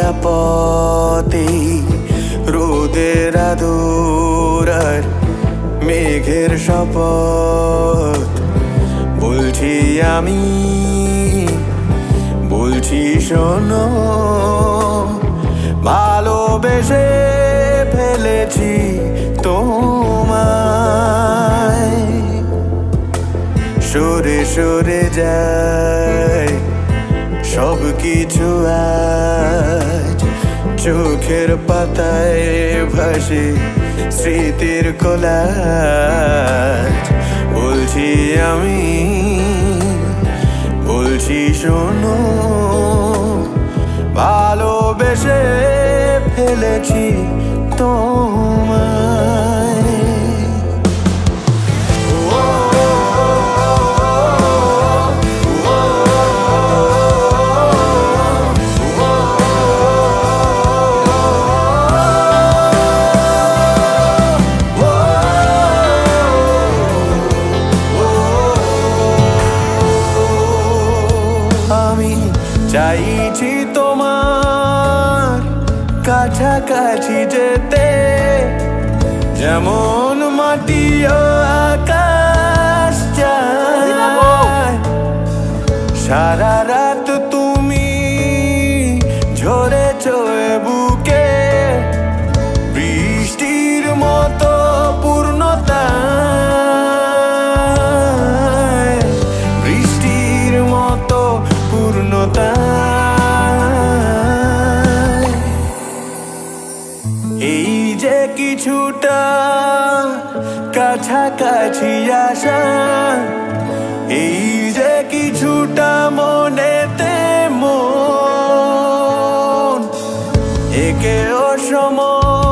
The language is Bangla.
হাঁটা পথে রোদের আদর আর মেঘের শপথ বলছি আমি, বলছি শোনো, ভালোবেসে ফেলেছি তোমায়। সরে সরে যায় সব কিছু আজ, চোখের পাতায় ভাসে স্মৃতির কোলাজ। বলছি আমি, বলছি শোনো, ভালোবেসে ফেলেছি তোমায়। আমি চাইছি তোমার কাছাকাছি যেতে, যেমন মাটি ও আকাশ চায়। সারা রাত তুমি ঝরেছ এ বুকে বৃষ্টির মতো পূর্ণতায়, বৃষ্টির মতো পূর্ণতায়। এই যে কিছুটা কাছাকাছি আসা, এই যে কিছুটা মনেতে মন, একে অসময়